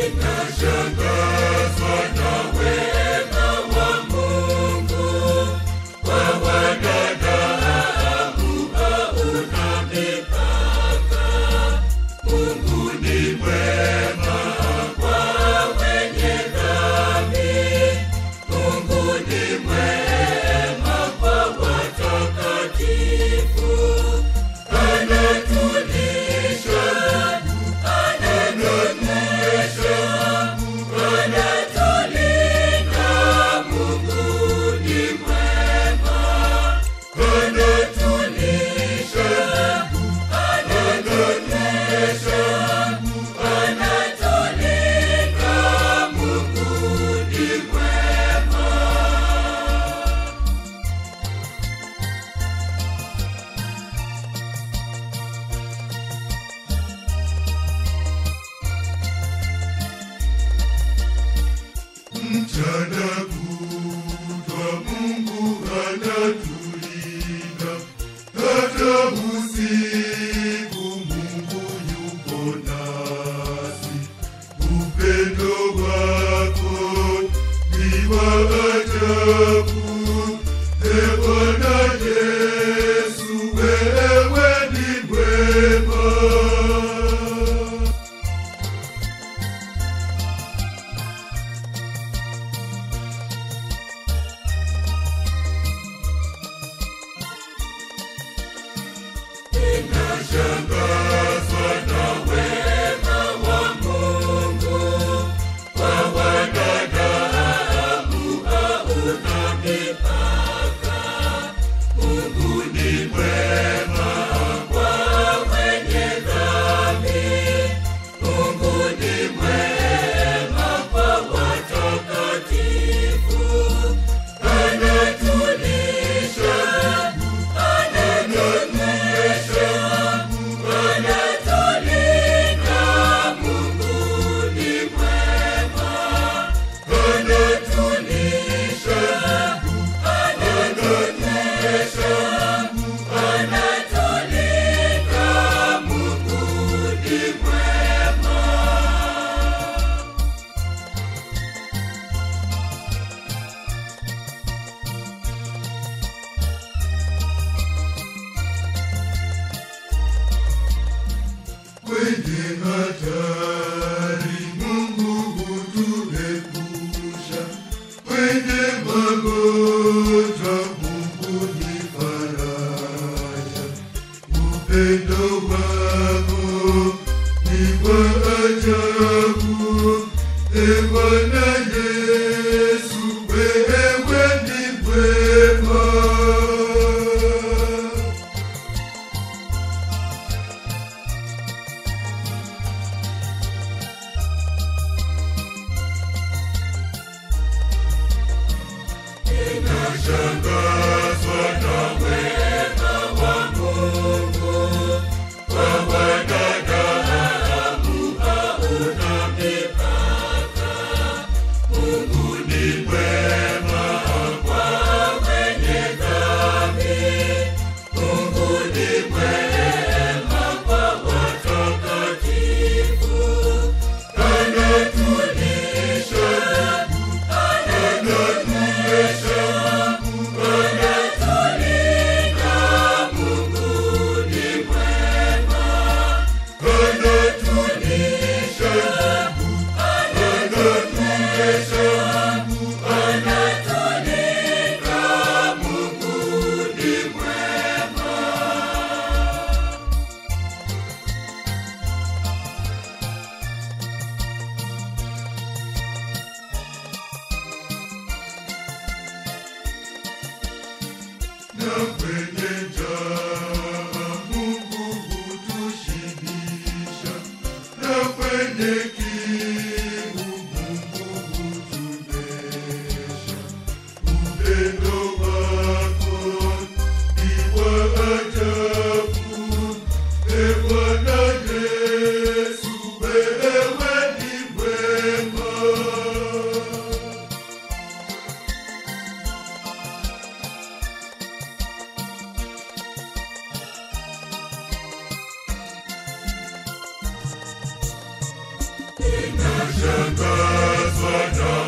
Nashangazwa na wema wa Mungu kwa wanadamu, hauna mipaka. Mungu ni mwema kwa wenye dhambi. Mungu ni mwema kwa watakatifu. Anatulisha, anatulisha, anatulinda. Mungu ni mwema. Anatulisha, anatulisha, anatulinda. Mungu ni mwema. Mchana kutwa Mungu anatulinda, hata usiku Mungu yupo nasi. Upendo wako ni wa ajabu. Ee Bwana Yesu, wewe ni mwema. Nashangazwa na wema wa Mungu kwa wanadamu, hauna mipaka. Mungu ni mwema kwa wenye dhambi. Mungu ni mwema kwa watakatifu. Anatulisha, anatulisha, anatulinda. Mungu ni mwema. Anatulisha, anatulisha, anatulinda. Mungu ni mwema. Kwenye hatari Mungu hutuepusha, kwenye magonjwa Mungu ni faraja. Upendo wako ni wa ajabu. Ee Bwana Yesu, wewe ni mwema. Nashangazwa na wema wa Mungu kwa wanadamu, hauna mipaka. Mungu ni mwema kwa wenye dhambi. Mungu ni mwema kwa watakatifu. Anatulisha, anatulisha, anatulinda. Mungu ni mwema. Anatulisha, anatulisha, anatulinda. Mungu ni mwema. Na kwenye njaa Mungu hutushibisha, na kwenye kiu Mungu hutunywesha. Upendo wako ni wa ajabu. Ee Bwana Yesu, wewe ni mwema. Ninashangazwa na